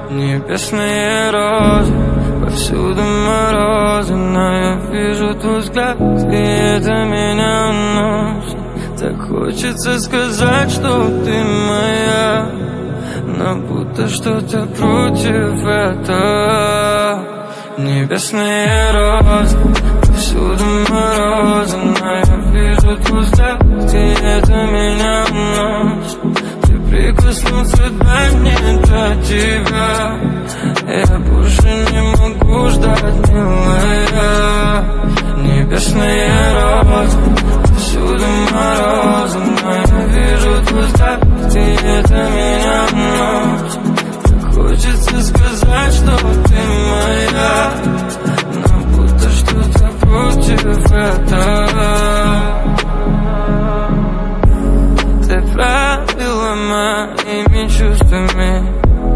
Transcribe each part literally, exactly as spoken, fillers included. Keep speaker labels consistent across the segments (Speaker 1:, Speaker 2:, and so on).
Speaker 1: Небесные розы, повсюду морозы, но я вижу твой взгляд, и это меня уносит. Так хочется сказать, что ты моя, но будто что-то против этого. Небесные розы, повсюду морозы, но я вижу твой взгляд, и это меня уносит. Прикоснуться, дай мне до тебя. Я больше не могу ждать, милая. Небесные розы, всюду морозы, но я вижу твой взгляд, и это меня носит. Так хочется сказать, что ты моя, но будто что-то против этого. Ты правила моими чувствами,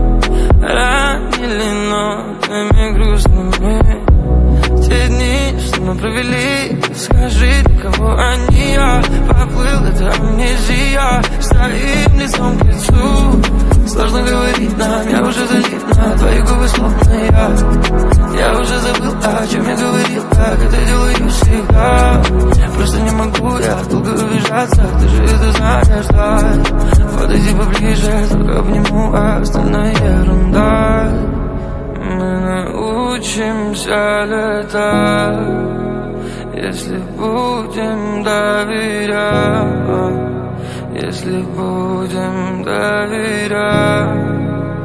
Speaker 1: ранили нотами грустными. Те дни, что мы провели, скажи, для кого они, я поплыл, это амнезия. Стоим лицом к лицу, сложно говорить нам, я уже залит на твои губы, словно я. Я уже забыл, о чем я говорил, как это делаю всегда. Просто не могу я долго убежаться, ты же это знаешь, да. Подойди поближе, только обниму, а остальное ерунда. Мы научимся летать, если будем доверять, если будем доверять.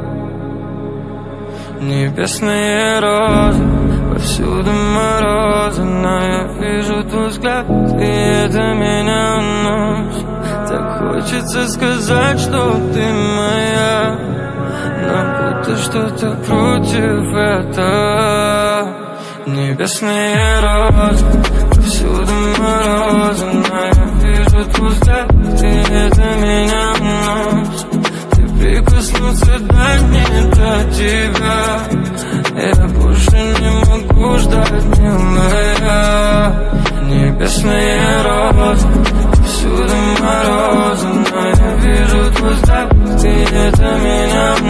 Speaker 1: Небесные розы, повсюду морозы, но я вижу твой взгляд, и это меня уносит. Так хочется сказать, что ты моя, но будто что-то против этого. Небесные розы, повсюду морозы, но я вижу твой взгляд, и это меня уносит. Прикоснуться, дай мне до тебя. Я больше не могу ждать, милая. Небесные розы, всюду морозы, но я вижу твой взгляд, и это меня